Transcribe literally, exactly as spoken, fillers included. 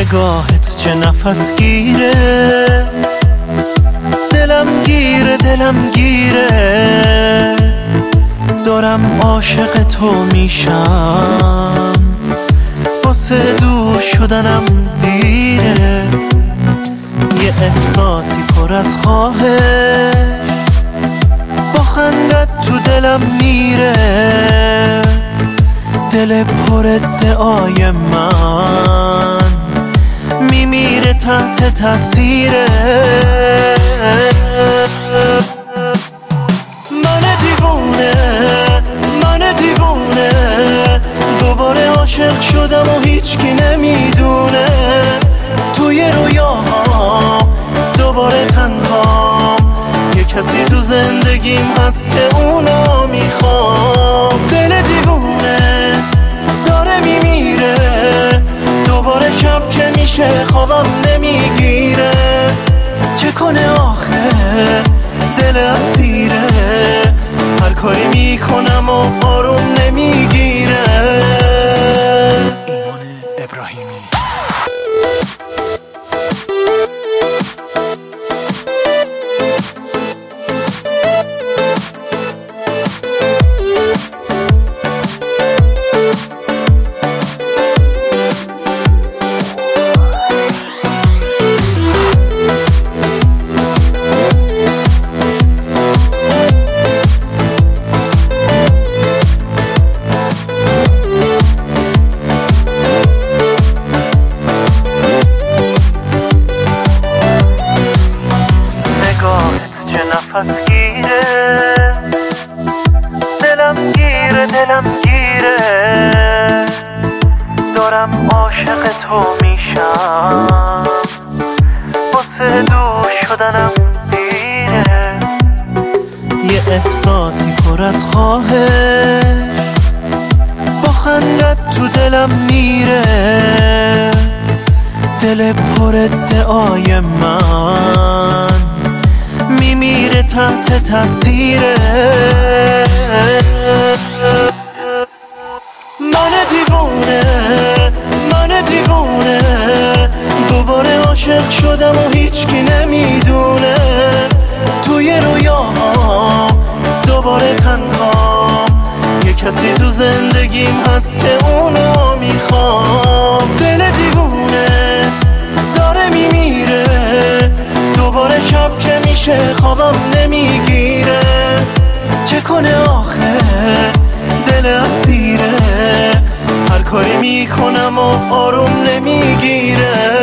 نگاهت چه نفس گیره، دلم گیره دلم گیره، دارم عاشق تو میشم، واسه دور شدنم دیره. یه احساسی پر از خواهش با خندت تو دلم میره، دل پر ادعای من میمیره تحت تاثیره. من دیوونه من دیوونه دوباره عاشق شدم و هیچکی نمیدونه، توی رویاها دوباره تنها، یه کسی تو زندگیم هست که اونو میخوام. دل دیوونه داره میمیره، دوباره شب که میشه خوابم نمیگیره، چه کنه آخه دل اسیره، هر کاری میکنم و آروم نمیگیره. ایمان ابراهیمی. نفس گیره، دلم گیره دلم گیره، دارم عاشق تو میشم، واسه دور شدنم دیره. یه احساسی پر از خواهش با خندت تو دلم میره، دل پر ادعای من میمیره تحت تاثیره. من دیوونه من دیوونه دوباره عاشق شدم و هیچکی نمیدونه، توی رویاها دوباره تنها، یه کسی تو زندگیم هست که اونو میخوام. دل دیوونه داره میمیره، دوباره شب که میشه خوابم نمیگیره، چه کنه آخه دل اسیره، هر کاری میکنم و آروم نمیگیره.